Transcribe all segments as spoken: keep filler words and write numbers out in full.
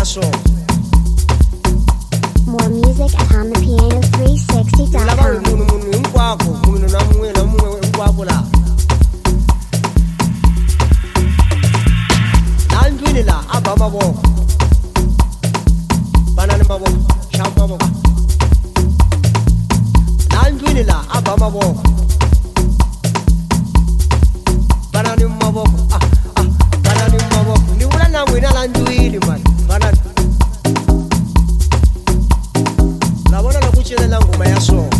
so. More music at home the piano three sixty dot Lava com. munu munu hinkwako munhu na mun'we na mun'we hinkwako laha. Laha ndlwini laha a ba mavoko. Banani mavoko, xava mavoko. Laha ndlwini laha a ba mavoko. Banani mavoko, ah ah banani mavoko. Ni vula na n'wina laha ndlwini mani, banani. Lavona loko u cinela ngoma ya so.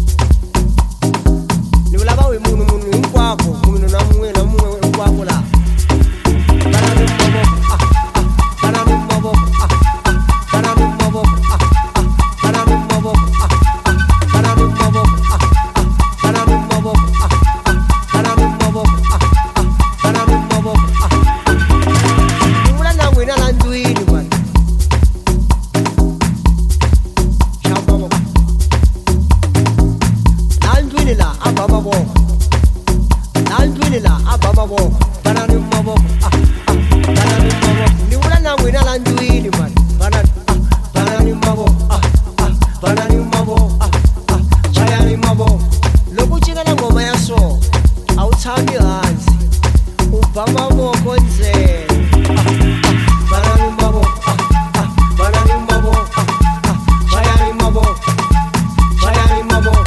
Ni vulava hi munhu munhu hinkwako munhu na mun'we na mun'we hinkwako laha. Banani mavoko, ah ah banani mavoko, ah ah banani mavoko, ah ah banani mavoko, ah ah banani mavoko, ah ah banani mavoko, ah ah banani mavoko, ah ah banani mavoko, ah. Ni vula na n'wina laha ndlwini mani. La ababa bo, la ndwini la ababa bo, banani maboko, ah ah, banani maboko. Ni vula na n'wina la ndwini man, banani ah, banani maboko, ah ah, banani maboko, ah ah, chayani maboko. Loko u cinela ngoma ya so, a wu tshami hansi, u ba mavoko ntsena. Ah ah, banani maboko, ah ah, banani maboko, ah ah, chayani maboko, chayani maboko.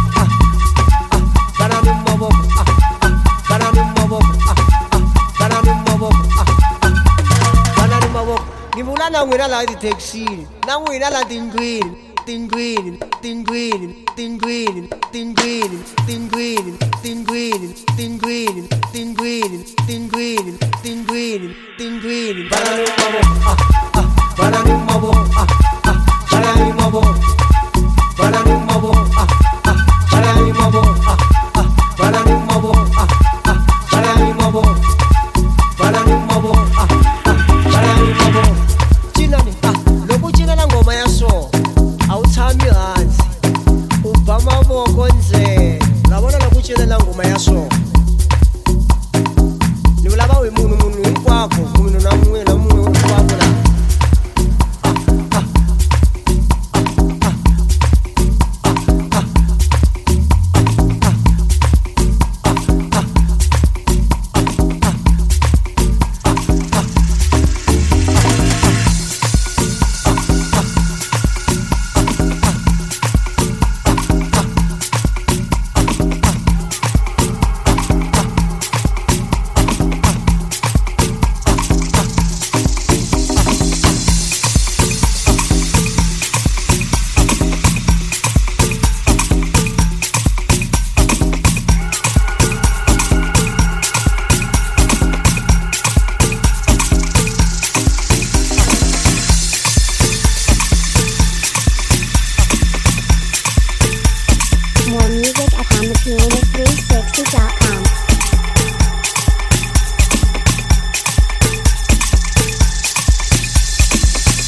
Banani maboko, ah ah, banani maboko, ah ah, banani maboko, ah ah, banani maboko. Ni vula na n'wina laha tithekisini, na n'wina laha tindlwini, tindlwini, tindlwini, tindlwini, tindlwini, tindlwini, tindlwini, tindlwini, tindlwini, tindlwini, tindlwini, tindlwini. Banani maboko, ah ah, banani maboko, ah ah, chayani maboko. Banani maboko, ah ah, chayani maboko, ah ah, banani maboko, ah ah, chayani maboko. Banani maboko, ah ah, chayani maboko. Cinani, ah, loko u cinela ngoma ya so, a wu tshami hansi, u ba mavoko ntsena. Lavona loko u cinela ngoma ya so. Ni vulava hi munhu munhu hinkwako munhu na munhu.